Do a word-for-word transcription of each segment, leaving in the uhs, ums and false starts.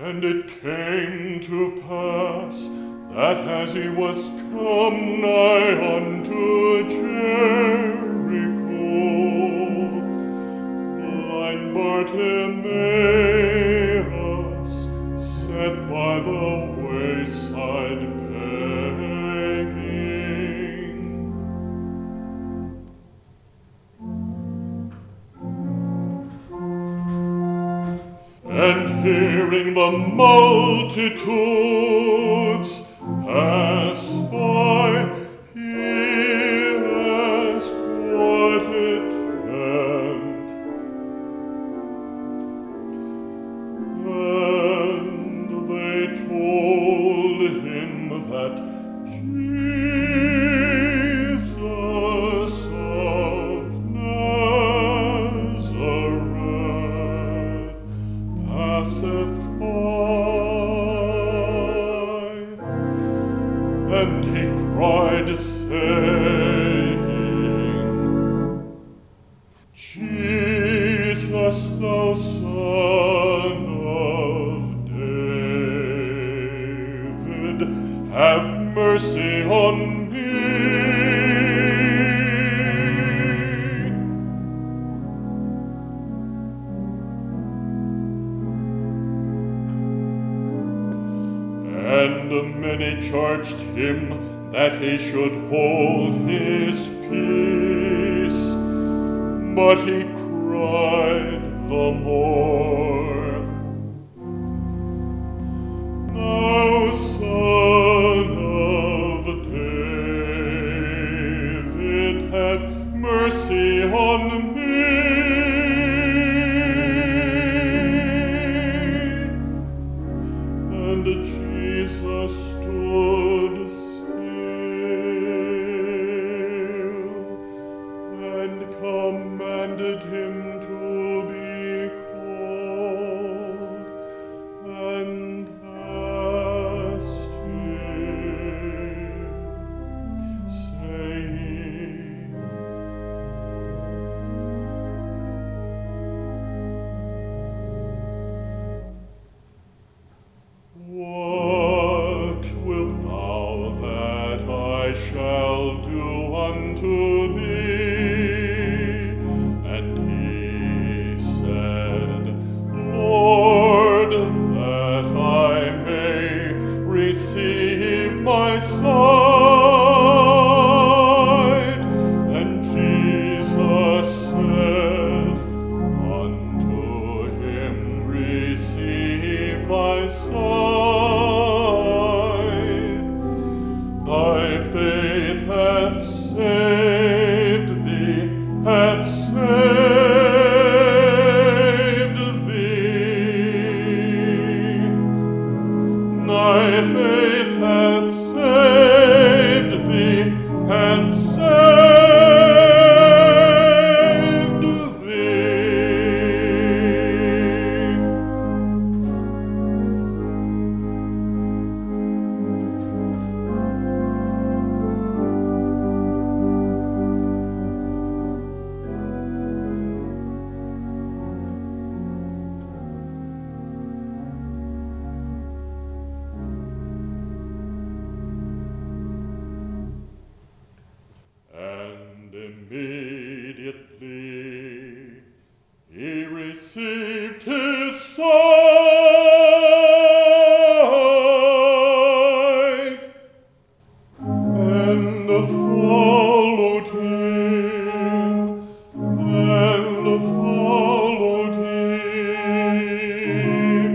And it came to pass that as he was come nigh unto Jericho, blind Bartimaeus sat by the wayside begging. And hearing the multitudes pass by, he asked what it meant. And they told him that Jesus of Nazareth passeth by. And he cried, saying, Jesus, thou Son of David, have mercy on me. And many charged him that he should hold his peace, but he cried the more, Thou Son of David, have mercy on me. And Jesus stood still and commanded him to be called, and asked him, saying, What wilt thou that I shall do unto thee? And he said, Lord, that I may receive my sight. And Jesus said unto him, Receive thy sight. Thy faith hath saved thee, hath saved thee. Thy faith hath saved thee, hath saved thee. And immediately he received his sight, and followed him, and followed him,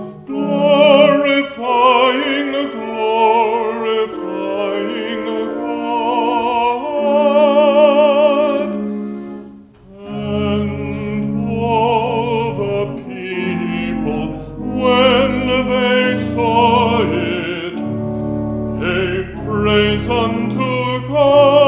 glorifying, glorifying God. And all the people, when they saw it, gave praise unto God.